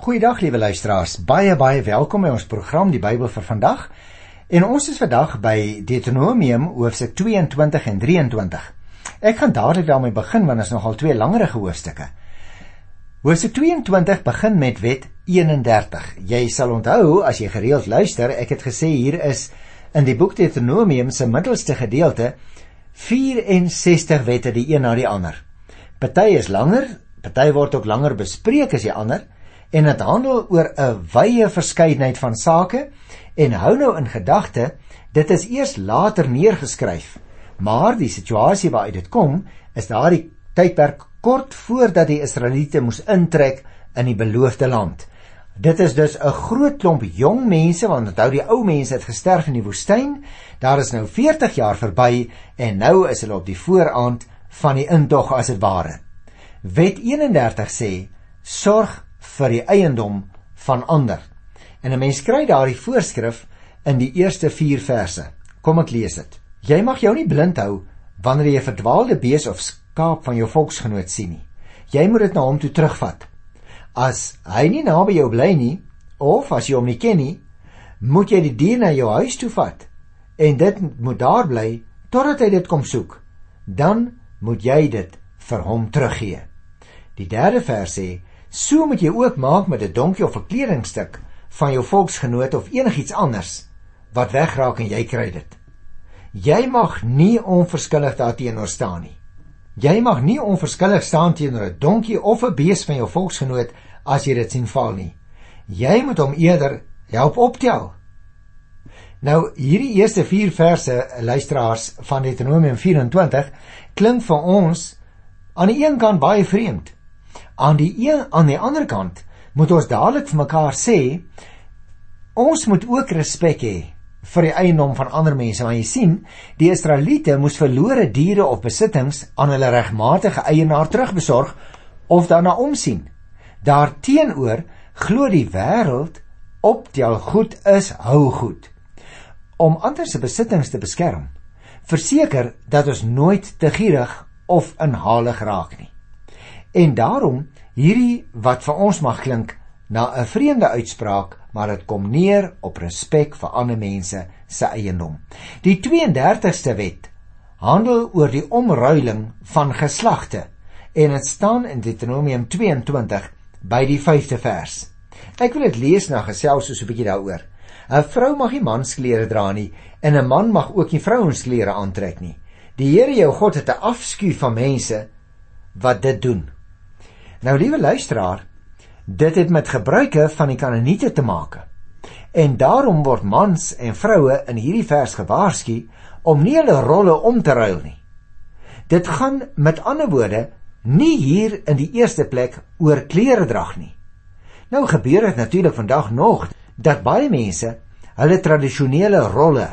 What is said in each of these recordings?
Goeiedag liewe luisteraars, baie welkom by ons program Die Bybel vir vandag. En ons is vandag by Deuteronomium hoofstuk 22 en 23. Ek gaan dadelik daarmee begin want is nogal twee langerige hoofstukke. Hoofstuk 22 begin met wet 31. Jy sal onthou, as jy gereeld luister, ek het gesê hier is in die boek Deuteronomium se middelste gedeelte 64 wette die een na die ander. Party is langer, party word ook langer bespreek as die ander, en het handel oor 'n wye verskeidenheid van sake, en hou nou in gedagte, dit is eers later neergeskryf, maar die situasie waaruit dit kom, is daardie tydperk kort voordat die Israeliete moes intrek in die beloofde land. Dit is dus 'n groot klomp jong mense, want onthou die ou mense het gesterf in die woestyn, daar is nou 40 jaar verby, en nou is hulle op die vooraand van die intog as het ware. Wet 31 sê, sorg vir die eiendom van ander. En 'n mens kry daardie voorskrif in die eerste 4 verse. Kom ek lees dit. Jy mag jou nie blind hou wanneer jy 'n verdwaalde bees of skaap van jou volksgenoot sien nie. Jy moet dit na hom toe terugvat. As hy nie naby jou bly nie, of as jy hom nie ken nie, moet jy die dier na jou huis toe vat, en dit moet daar bly totdat hy dit kom soek. Dan moet jy dit vir hom teruggee. Die 3de vers sê, so moet jy ook maak met 'n donkie of 'n kledingstuk van jou volksgenoot of enigiets anders wat wegraak en jy kry dit. Jy mag nie onverskillig daarteenoor staan nie. Jy mag nie onverskillig staan teenoor 'n donkie of 'n bees van jou volksgenoot as jy dit sien val nie. Jy moet hom eerder help optel. Nou, hierdie eerste 4 verse, luisteraars van Deuteronomium 24, klink vir ons aan die een kant baie vreemd. Aan die ander kant moet ons dadelik vir mekaar sê, ons moet ook respek hê vir die eiendom van ander mense, want jy sien, die Israeliete moes verlore diere of besittings aan hulle regmatige eienaar terugbesorg of daarna omsien. Daarteenoor glo die wêreld optel goed is hou goed. Om ander se besittings te beskerm, verseker dat ons nooit te gierig of inhalig raak nie. En daarom, hierdie wat vir ons mag klink na 'n vreemde uitspraak, maar dit kom neer op respek vir ander mense se eiendom. Die 32ste wet handel oor die omruiling van geslagte, en dit staan in Deuteronomium 22 by die 5de vers. Ek wil dit lees na gesels soos 'n bietjie daaroor. 'n Vrou mag nie mansklere dra nie, en 'n man mag ook nie vrouensklere aantrek nie. Die Here jou God het 'n afskuw van mense wat dit doen. Nou, liewe luisteraar, dit het met gebruike van die Kanaaniete te maak. En daarom word mans en vroue in hierdie vers gewaarsku om nie hulle rolle om te ruil nie. Dit gaan met ander woorde nie hier in die eerste plek oor kleredrag nie. Nou gebeur dit natuurlik vandag nog dat baie mense hulle tradisionele rolle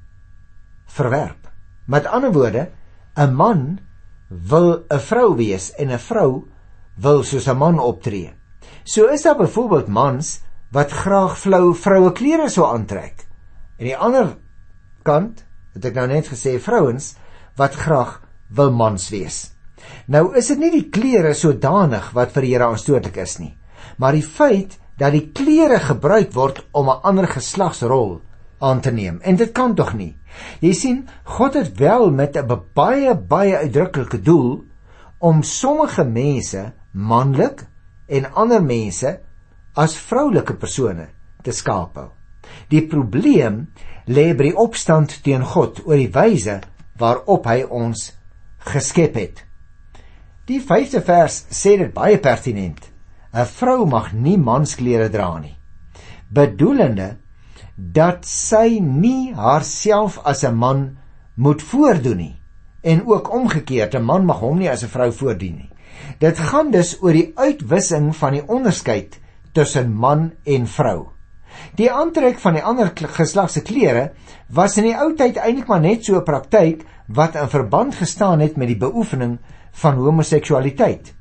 verwerp. Met ander woorde, 'n man wil 'n vrou wees en 'n vrou wil soos 'n man optree. So is daar byvoorbeeld mans wat graag vroue klere sou aantrek. En die ander kant, het ek nou net gesê, vrouens wat graag wil mans wees. Nou is dit nie die klere sodanig wat vir die Here aanstootlik is nie, maar die feit dat die klere gebruik word om 'n ander geslagsrol aan te neem. En dit kan tog nie. Jy sien, God het wel met 'n baie uitdruklike doel om sommige mense manlik en ander mense as vroulike persone te skape. Die probleem lê by die opstand teen God oor die wyse waarop hy ons geskep het. Die 5de vers sê dit baie pertinent. 'n Vrou mag nie mansklere dra nie, bedoelende dat sy nie haarself as 'n man moet voordoen nie, en ook omgekeerd, 'n man mag hom nie as 'n vrou voordoen nie. Dit gaan dus oor die uitwissing van die onderskeid tussen man en vrou. Die aantrek van die ander geslag se klere was in die ou tyd eintlik maar net so 'n praktyk wat in verband gestaan het met die beoefening van homoseksualiteit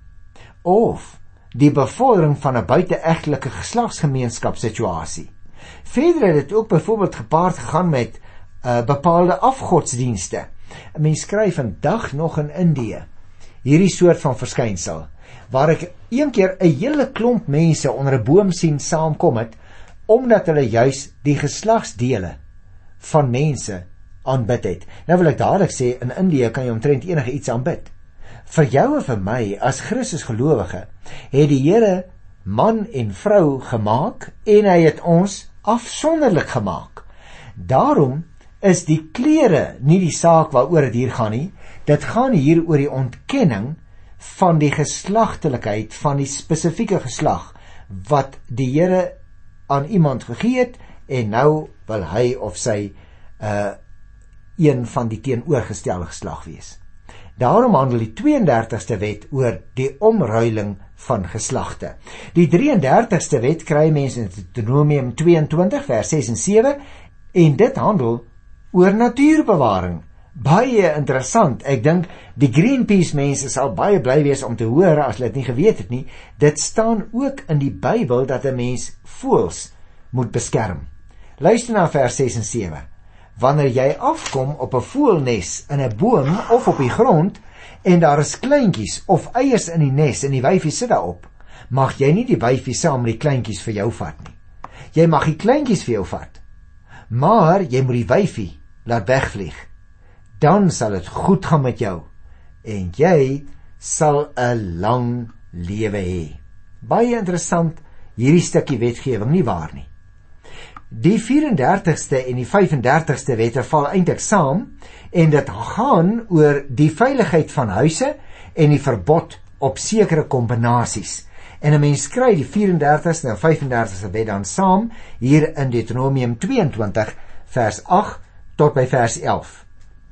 of die bevordering van 'n buiteegtelike geslagsgemeenskapssituasie. Verder het dit ook byvoorbeeld gepaard gegaan met bepaalde afgodsdienste. 'n Mens skryf vandag nog in Indië hierdie soort van verskynsel. waar ek een keer 'n hele klomp mense onder 'n boom sien saamkom het, omdat hulle juis die geslagsdele van mense aanbid het. Nou wil ek dadelik sê, in Indië kan jy omtrent enige iets aanbid. Vir jou en vir my, as Christus gelowige, het die Here man en vrou gemaak, en hy het ons afsonderlik gemaak. Daarom is die klere nie die saak waaroor dit hier gaan nie. Dit gaan hier oor die ontkenning van die geslagtelikheid van die spesifieke geslag wat die Here aan iemand gegee het, en nou wil hy of sy een van die teenoorgestelde geslag wees. Daarom handel die 32ste wet oor die omruiling van geslagte. Die 33ste wet kry mense in Deuteronomium 22 vers 6 en 7, en dit handel oor natuurbewaring. Baie interessant. Ek dink die Greenpeace mense sal baie bly wees om te hoor as hulle dit nie geweet het nie. Dit staan ook in die Bybel dat 'n mens voëls moet beskerm. Luister na vers 6 en 7. Wanneer jy afkom op 'n voëlnes in 'n boom of op die grond, en daar is kleintjies of eiers in die nes en die wyfie sit daarop, mag jy nie die wyfie saam met die kleintjies vir jou vat nie. Jy mag die kleintjies vir jou vat, maar jy moet die wyfie laat wegvlieg. Dan sal dit goed gaan met jou, en jy sal 'n lang lewe hê. Baie interessant, hierdie stukkie wetgewing, nie waar nie? Die 34ste en die 35ste wette val eintlik saam, en dit gaan oor die veiligheid van huise en die verbod op sekere kombinasies. En 'n mens kry die 34ste en 35ste wet dan saam hier in Deuteronomium 22 vers 8 tot by vers 11.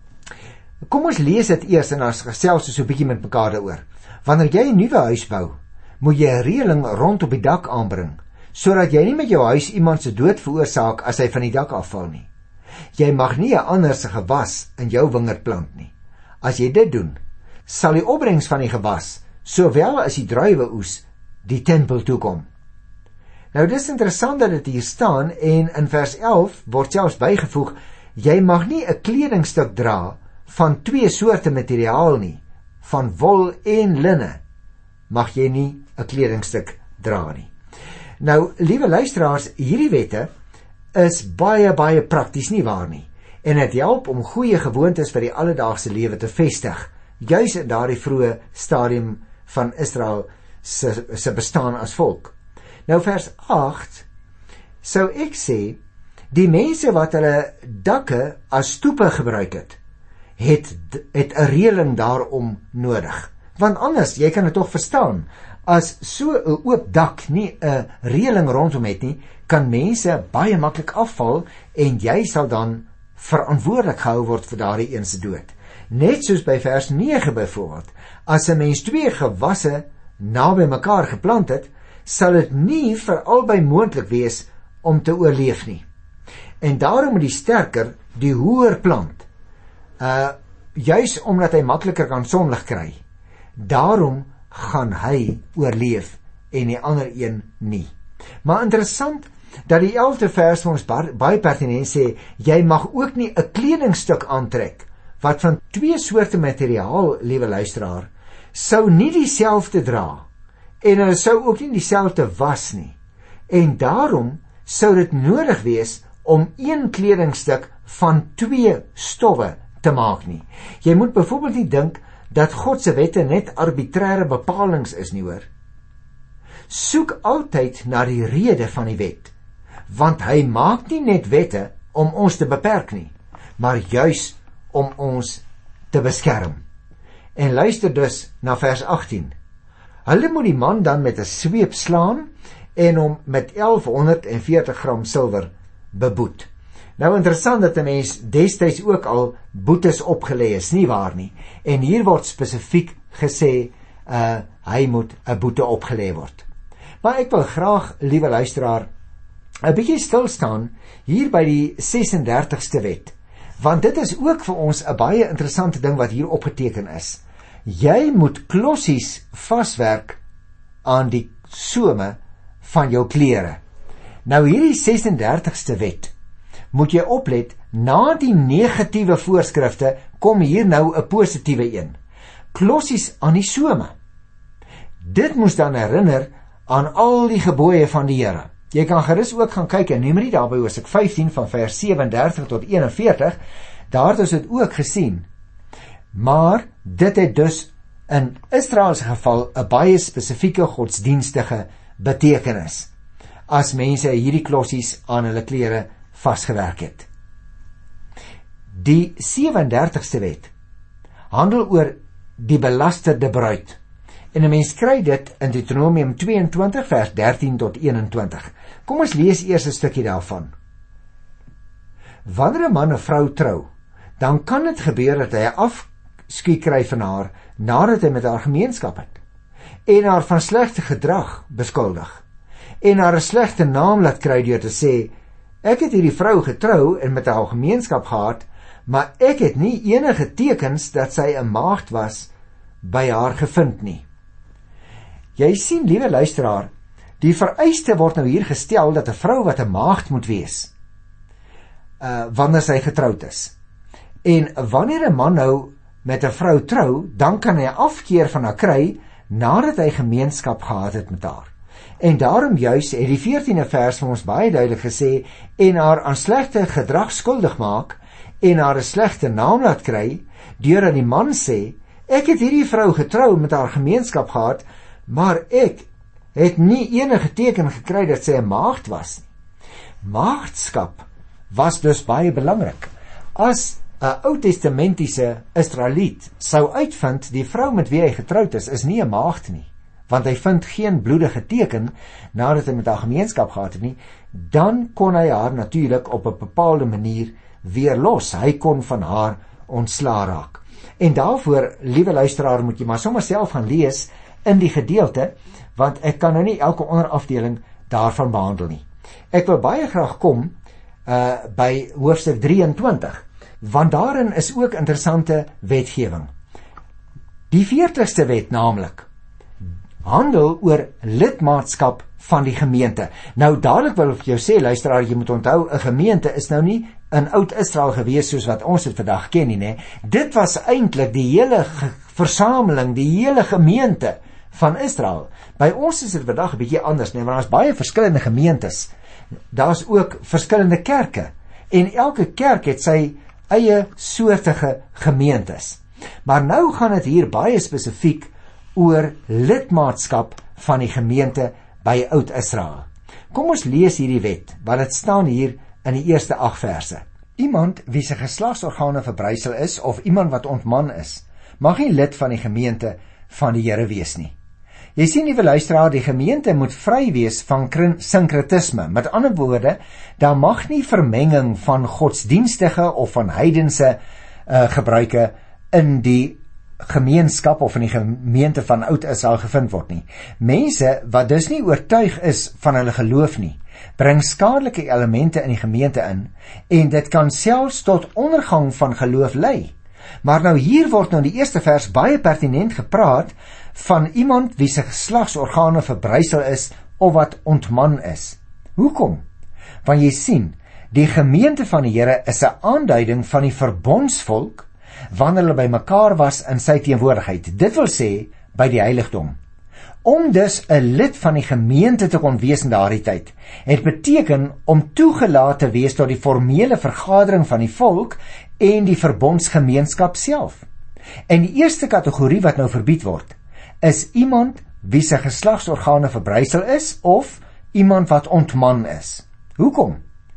Kom ons lees dit eers en ons gesels so 'n bietjie met mekaar daaroor. Wanneer jy 'n nuwe huis bou, moet jy 'n reëling rond op die dak aanbring, sodat jy nie met jou huis iemand se dood veroorsaak as hy van die dak afval nie. Jy mag nie 'n ander se gewas in jou wingerd plant nie. As jy dit doen, sal die opbrengs van die gewas, sowel as die druiweoes, die tempel toekom. Nou dis interessant dat dit hier staan, en in vers 11 word selfs bygevoeg, jy mag nie 'n kledingstuk dra van twee soorte materiaal nie, van wol en linne, mag jy nie 'n kledingstuk dra nie. Nou, liewe luisteraars, hierdie wette is baie prakties, nie waar nie, en dit help om goeie gewoontes vir die alledaagse lewe te vestig, juis in daardie vroeë stadium van Israel se bestaan as volk. Nou vers 8, sou ek sê, die mense wat hulle dakke as stoepe gebruik het 'n reëling daarom nodig. Want anders, jy kan dit tog verstaan, as so 'n oop dak nie 'n reëling rondom het nie, kan mense baie maklik afval, en jy sal dan verantwoordelik gehou word vir daardie een se dood. Net soos by vers 9 byvoorbeeld, as 'n mens twee gewasse naby mekaar geplant het, sal dit nie vir albei moontlik wees om te oorleef nie. En daarom moet die sterker die hoër plant, juis omdat hy makliker kan sonlig kry. Daarom gaan hy oorleef en die ander een nie. Maar interessant dat die 11de vers vir ons baie pertinent sê, jy mag ook nie 'n kledingstuk aantrek wat van twee soorte materiaal, liewe luisteraar, sou nie dieselfde dra, en hulle sou ook nie dieselfde was nie. En daarom sou dit nodig wees om een kledingstuk van twee stowwe te maak nie. Jy moet byvoorbeeld nie dink dat God se wette net arbitrære bepalings is nie, hoor. Soek altyd na die rede van die wet, want hy maak nie net wette om ons te beperk nie, maar juis om ons te beskerm. En luister dus na vers 18. Hulle moet die man dan met 'n sweep slaan en hom met 1140 gram silwer beboet. Nou interessant dat 'n mens destyds ook al boetes opgelê is, nie waar nie? En hier word spesifiek gesê, hy moet 'n boete opgelê word. Maar ek wil graag, liewe luisteraar, 'n bietjie stil staan hier by die 36ste wet, want dit is ook vir ons 'n baie interessante ding wat hier opgeteken is. Jy moet klossies vaswerk aan die some van jou klere. Nou hierdie 36ste wet, moet jy oplet, na die negatiewe voorskrifte kom hier nou 'n positiewe een. Klossies aan die some. Dit moes dan herinner aan al die gebooie van die Here. Jy kan gerus ook gaan kyk in Numeri daar by Hosea 15 van vers 37 tot 41, daar het ons dit ook gesien. Maar dit het dus in Israel se geval 'n baie spesifieke godsdienstige betekenis, as mense hierdie klossies aan hulle klere vasgewerk het. Die 37ste wet handel oor die belasterde bruid. En 'n mens kry dit in Deuteronomium 22 vers 13 tot 21. Kom ons lees eers 'n stukkie daarvan. Wanneer 'n man 'n vrou trou, dan kan dit gebeur dat hy 'n afskuw kry van haar nadat hy met haar gemeenskap het, en haar van slegte gedrag beskuldig, en haar 'n slegte naam laat kry deur te sê, ek het hierdie vrou getrou en met haar gemeenskap gehad, maar ek het nie enige tekens dat sy 'n maagd was by haar gevind nie. Jy sien, liewe luisteraar, die vereiste word nou hier gestel dat 'n vrou wat 'n maagd moet wees, wanneer sy getroud is. En wanneer 'n man nou met 'n vrou trou, dan kan hy 'n afkeer van haar kry nadat hy gemeenskap gehad het met haar. En daarom juis het die 14de vers vir ons baie duidelik gesê, en haar aan slegte gedrag skuldig maak en haar 'n slegte naam laat kry, deurdat die man sê, ek het hierdie vrou getrou met haar gemeenskap gehad, maar ek het nie enige teken gekry dat sy 'n maagd was nie. Maagdskap was dus baie belangrik. As 'n Ou Testamentiese Israeliet sou uitvind die vrou met wie hy getroud is nie 'n maagd nie, want hy vind geen bloedige teken nadat hy met haar gemeenskap gehad het nie, dan kon hy haar natuurlik op 'n bepaalde manier weer los. Hy kon van haar ontslaa raak. En daarvoor, liewe luisteraar, moet jy maar sommer self gaan lees in die gedeelte, want ek kan nou nie elke onderafdeling daarvan behandel nie. Ek wil baie graag kom by hoofstuk 23, want daarin is ook interessante wetgewing. Die 40ste wet naamlik handel oor lidmaatskap van die gemeente. Nou dadelik wil ek jou sê, luisteraar, jy moet onthou, 'n gemeente is nou nie in Oud-Israel gewees soos wat ons dit vandag ken nie, né? Dit was eintlik die hele versameling, die hele gemeente van Israel. By ons is dit vandag 'n bietjie anders, né? Want daar's baie verskillende gemeentes. Daar's ook verskillende kerke en elke kerk het sy eie soortige gemeentes. Maar nou gaan dit hier baie spesifiek oor lidmaatskap van die gemeente by Oud-Israel. Kom ons lees hierdie wet, want dit staan hier in die eerste 8 verse. Iemand wie sy geslagsorgane verbrysel is of iemand wat ontman is, mag nie lid van die gemeente van die Here wees nie. Jy sien, liewe luisteraar, die gemeente moet vry wees van sinkretisme. Met ander woorde, daar mag nie vermenging van godsdienstige of van heidense gebruike in die gemeenskap of in die gemeente van Oud-Israel gevind word nie. Mense wat dus nie oortuig is van hulle geloof nie, bring skadelike elemente in die gemeente in, en dit kan selfs tot ondergang van geloof lei. Maar nou hier word nou in die eerste vers baie pertinent gepraat van iemand wie sy geslagsorgane verbrysel is of wat ontman is. Hoekom? Want jy sien, die gemeente van die Here is 'n aanduiding van die verbondsvolk wanneer hulle by mekaar was in sy teenwoordigheid. Dit wil sê, by die heiligdom. Om dus 'n lid van die gemeente te kon wees in daardie tyd, het beteken om toegelaat te wees tot die formele vergadering van die volk en die verbondsgemeenskap self. En die eerste kategorie wat nou verbied word, is iemand wie sy geslagsorgane verbrysel is of iemand wat ontman is. Hoekom?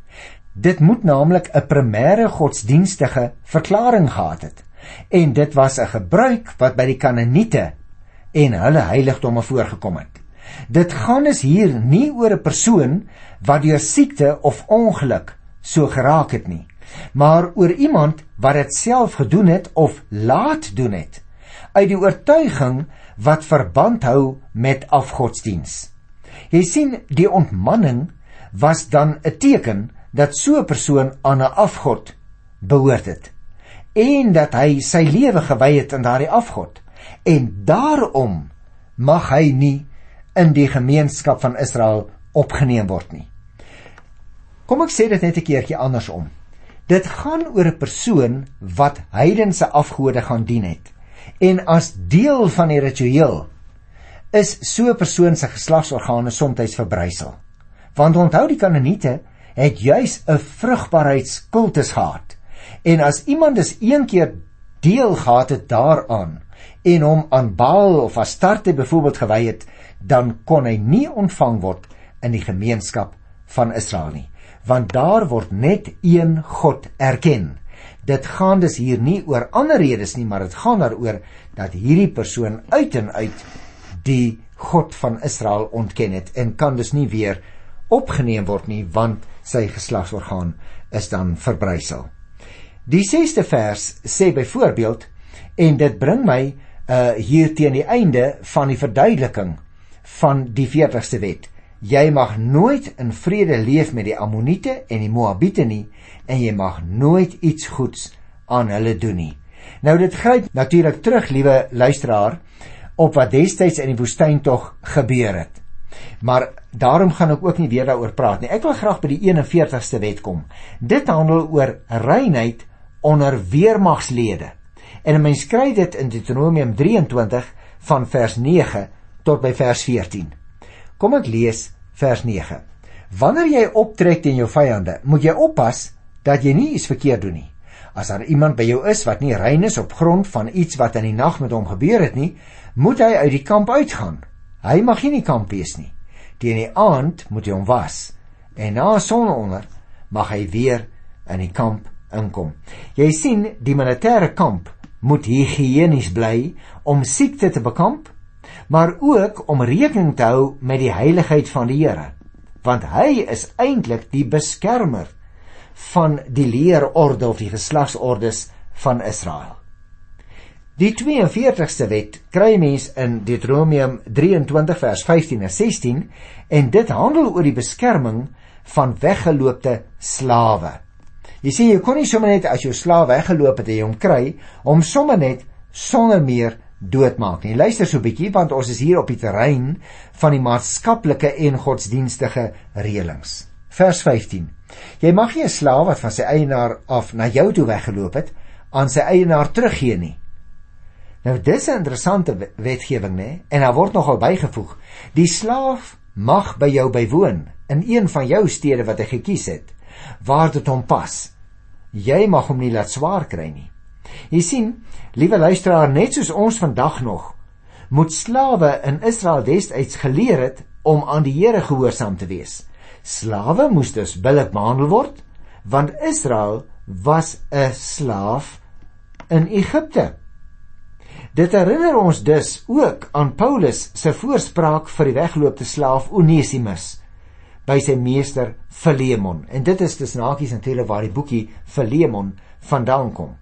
Dit moet naamlik 'n primêre godsdienstige verklaring gehad het. En dit was 'n gebruik wat by die Kanaaniete en hulle heiligdomme voorgekom het. Dit gaan dus hier nie oor 'n persoon wat deur siekte of ongeluk so geraak het nie, maar oor iemand wat dit self gedoen het of laat doen het, uit die oortuiging wat verband hou met afgodsdiens. Jy sien, die ontmanning was dan 'n teken dat so 'n persoon aan 'n afgod behoort het, en dat hy sy lewe gewy het aan daardie afgod, en daarom mag hy nie in die gemeenskap van Israel opgeneem word nie. Kom ek sê dit net 'n keertjie andersom. Dit gaan oor 'n persoon wat heidense afgode gaan dien het, en as deel van die ritueel is so 'n persoon se geslagsorgane soms verbrysel. Want onthou, die Kanaaniete het juis 'n vrugbaarheidskultus gehad. En as iemand dus een keer deel gehad het daaraan en hom aan Baal of Astarte byvoorbeeld gewy het, dan kon hy nie ontvang word in die gemeenskap van Israel nie. Want daar word net een God erken. Dit gaan dus hier nie oor ander redes nie, maar dit gaan daaroor dat hierdie persoon uit en uit die God van Israel ontken het en kan dus nie weer opgeneem word nie, want sy geslagsorgaan is dan verbrysel. Die 6de vers sê byvoorbeeld, en dit bring my hier teen die einde van die verduideliking van die 40ste wet. Jy mag nooit in vrede leef met die Ammoniete en die Moabiete nie, en jy mag nooit iets goeds aan hulle doen nie. Nou dit gryp natuurlik terug, liewe luisteraar, op wat destyds in die woestyntog gebeur het. Maar daarom gaan ek ook nie weer daaroor praat nie. Ek wil graag by die 41ste wet kom. Dit handel oor reinheid onder weermagslede. En 'n mens kry dit in Deuteronomium 23 van vers 9 tot by vers 14. Kom ek lees vers 9. Wanneer jy optrek teen jou vyande, moet jy oppas dat jy nie iets verkeerd doen nie. As daar iemand by jou is wat nie rein is op grond van iets wat in die nag met hom gebeur het nie, moet hy uit die kamp uitgaan. Hy mag nie in die kamp wees nie. Teen die aand moet hy hom was, en na sononder mag hy weer in die kamp inkom. Jy sien, die militêre kamp moet higiënies bly om siekte te bekamp, maar ook om rekening te hou met die heiligheid van die Here, want hy is eintlik die beskermer van die leerorde of die geslagsordes van Israel. Die 42ste wet kry mens in Deuteronomium 23 vers 15 en 16, en dit handel oor die beskerming van weggeloopte slawe. Jy sien, jy kon nie sommer net as jou slaaf weggeloop het en jy hom kry, om sommer net sonder meer doodmaak nie. Luister so 'n bietjie, want ons is hier op die terrein van die maatskaplike en godsdienstige reëlings. Vers 15. Jy mag nie 'n slaaf wat van sy eienaar af na jou toe weggeloop het, aan sy eienaar teruggee nie. Nou, dis 'n interessante wetgewing, né? En daar word nogal bygevoeg, die slaaf mag by jou bywoon, in een van jou stede wat hy gekies het, waar dit hom pas. Jy mag hom nie laat swaar kry nie. Jy sien, liewe luisteraar, net soos ons vandag nog, moet slawe in Israel destyds geleer het om aan die Here gehoorsaam te wees. Slawe moes dus billik behandel word, want Israel was 'n slaaf in Egipte. Dit herinner ons dus ook aan Paulus se voorspraak vir die weggeloopte slaaf Onesimus by sy meester Philemon. En dit is dus nakies natuurlik waar die boekie Philemon vandaan kom.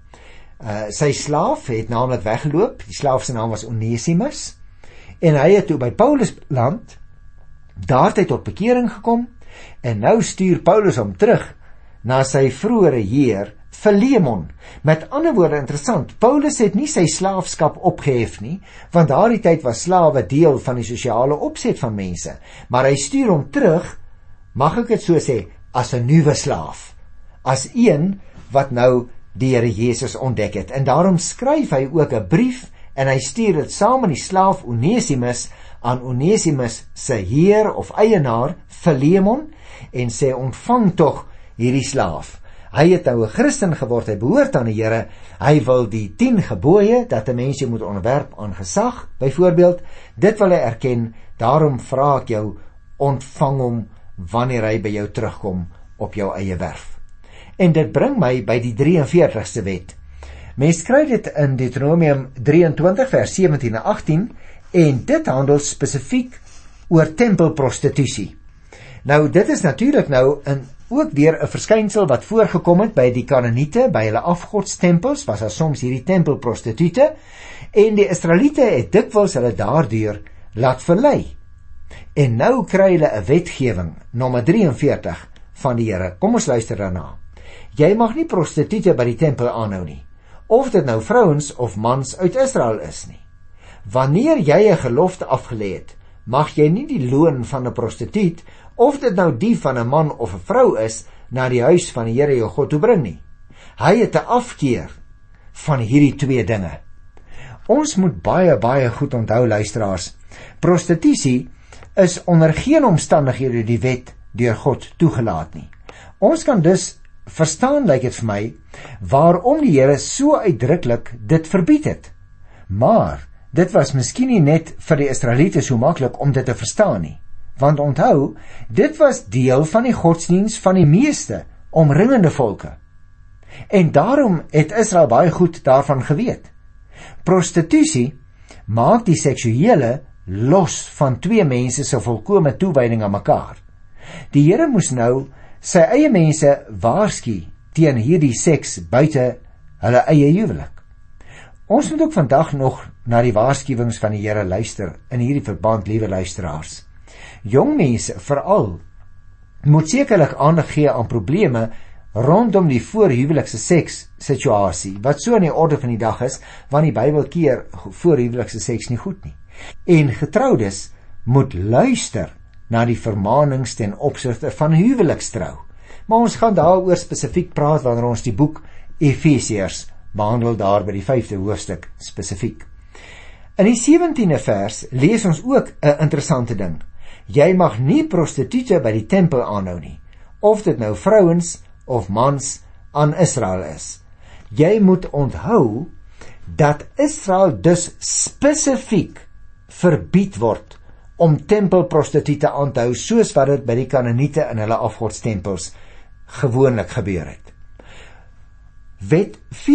Sy slaaf het naamlik weggeloop, die slaaf se naam was Onesimus, en hy het toe by Paulus land, daar het hy tot bekering gekom, en nou stuur Paulus hom terug na sy vroeëre heer Philemon. Met ander woorde, interessant, Paulus het nie sy slaafskap opgehef nie, want daardie tyd was slawe deel van die sosiale opset van mense, maar hy stuur hom terug, mag ek dit so sê, as 'n nuwe slaaf, as een wat nou die Here Jesus ontdek het. En daarom skryf hy ook 'n brief, en hy stuur dit saam met die slaaf Onesimus aan Onesimus se heer of eienaar Philemon, en sê, ontvang tog hierdie slaaf. Hy het nou 'n Christen geword, hy behoort aan die Here, hy wil die 10 gebooie, dat 'n mens moet onderwerp aan gesag, byvoorbeeld, dit wil hy erken, daarom vra ek jou, ontvang hom wanneer hy by jou terugkom op jou eie werf. En dit bring my by die 43ste wet. Mens kry dit in Deuteronomium 23 vers 17 en 18, en dit handel spesifiek oor tempelprostitusie. Nou, dit is natuurlik nou ook weer 'n verskynsel wat voorgekom het by die Kanaaniete, by hulle afgodstempels, was daar soms hierdie tempelprostituie, en die Israeliete het dikwels hulle daardeur laat verlei. En nou kry hulle 'n wetgewing, nommer 43 van die Here. Kom ons luister daarna. Jy mag nie prostituie by die tempel aanhou nie, of dit nou vrouens of mans uit Israel is nie. Wanneer jy 'n gelofte afgelê het, mag jy nie die loon van 'n prostituut, of dit nou die van 'n man of 'n vrou is, na die huis van die Here jou God toe bring nie. Hy het 'n afkeer van hierdie twee dinge. Ons moet baie goed onthou, luisteraars, Prostitusie is onder geen omstandighede die wet deur God toegelaat nie. Ons kan dus verstaan, lyk dit vir my, waarom die Here so uitdruklik dit verbied het. Maar dit was miskien nie net vir die Israeliete so maklik om dit te verstaan nie. Want onthou, dit was deel van die godsdiens van die meeste omringende volke. En daarom het Israel baie goed daarvan geweet. Prostitusie maak die seksuele los van twee mense se volkome toewyding aan mekaar. Die Here moes nou sy eie mense waarsku teen hierdie seks buite hulle eie huwelik. Ons moet ook vandag nog na die waarskuwings van die Here luister in hierdie verband, liewe luisteraars. Jong mense veral moet sekerlik aandag gee aan probleme rondom die voorhuwelikse seks situasie, wat so in die orde van die dag is, want die Bybel keer voorhuwelikse seks nie goed nie. En getroudes moet luister na die vermaanings ten opsigte van huwelikstrou. Maar ons gaan daaroor spesifiek praat wanneer ons die boek Efesiërs behandel, daar by die 5de hoofstuk spesifiek. In die 17de vers lees ons ook 'n interessante ding. Jy mag nie prostituie by die tempel aanhou nie, of dit nou vrouens of mans aan Israel is. Jy moet onthou dat Israel dus spesifiek verbied word om tempelprostituie aan te hou, soos wat dit by die Kanaaniete in hulle afgodstempels gewoonlik gebeur het. Wet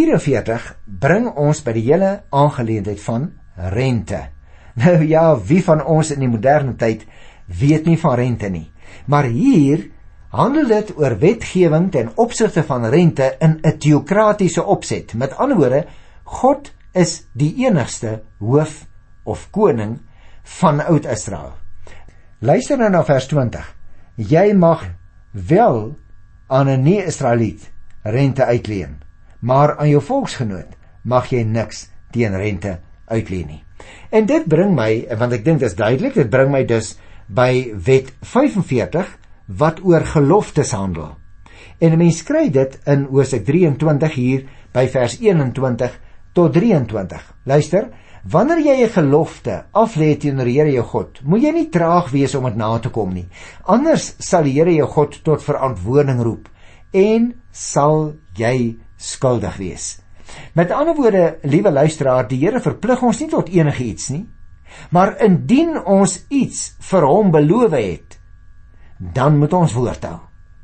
44 bring ons by die hele aangeleentheid van rente. Nou ja, wie van ons in die moderne tyd weet nie van rente nie, maar hier handel dit oor wetgewing ten opsigte van rente in 'n teokratiese opset. Met ander woorde, God is die enigste hoof of koning van Oud-Israel. Luister nou na vers 20. Jy mag wel aan 'n nie-Israeliet rente uitleen, maar aan jou volksgenoot mag jy niks teen rente uitleen nie. En dit bring my, want ek dink dit is duidelik, dit bring my dus by wet 45, wat oor geloftes handel. En 'n mens kry dit in Hoofstuk 23 hier by vers 21 tot 23. Luister, wanneer jy 'n gelofte aflê teenoor die Here jou God, moet jy nie traag wees om dit na te kom nie. Anders sal die Here jou God tot verantwoording roep en sal jy skuldig wees. Met ander woorde, liewe luisteraar, die Here verplig ons nie tot enige iets nie, maar indien ons iets vir hom beloof het, dan moet ons woord hou.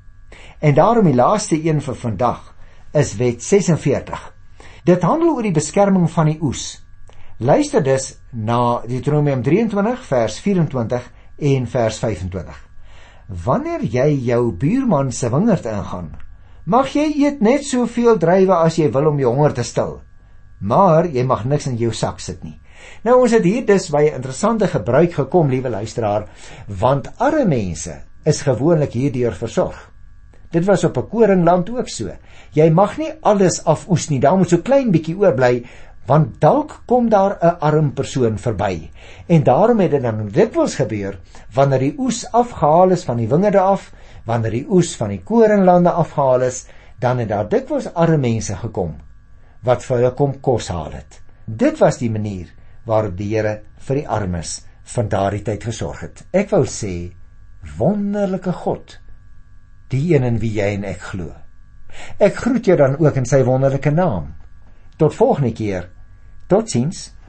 En daarom die laaste een vir vandag is wet 46. Dit handel oor die beskerming van die oes. Luister dus na Deuteronomium 23 vers 24 en vers 25. Wanneer jy jou buurman se wingerd ingaan, mag jy eet net soveel druiwe as jy wil om jou honger te stil, maar jy mag niks in jou sak sit nie. Nou, ons het hier dus by 'n interessante gebruik gekom, liewe luisteraar, want arme mense is gewoonlik hierdeur versorg. Dit was op 'n koringland ook so. Jy mag nie alles afoes nie, daar moet so klein bietjie oorbly, want dalk kom daar 'n arm persoon verby. En daarom het dit dan dikwels gebeur, wanneer die oes afgehaal is van die wingerde af, wanneer die oes van die koringlande afgehaal is, dan het daar dikwels arme mense gekom, wat vir hulle kom kos haal het. Dit was die manier waarop die Here vir die armes van daardie tyd gesorg het. Ek wou sê, wonderlike God, die een in wie jy en ek glo. Ek groet jou dan ook in sy wonderlike naam. Tot volgende keer. Totsiens.